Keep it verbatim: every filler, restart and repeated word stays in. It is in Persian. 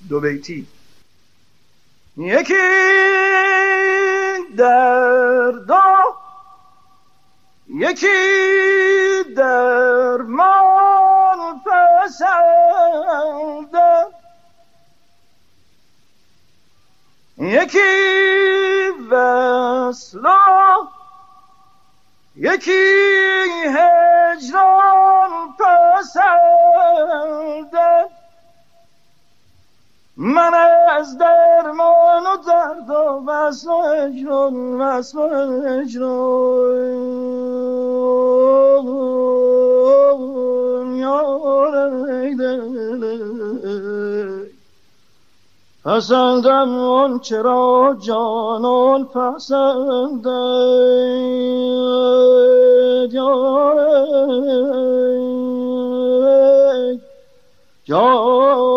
دو بیتی. یکی درد یکی درمان پسندم، یکی وصل یکی هجران پسندم. من از درمان و درد و وصل و هجران وصل و هجران یارم دل پسندم اون چرا جانان پسندم یارم جان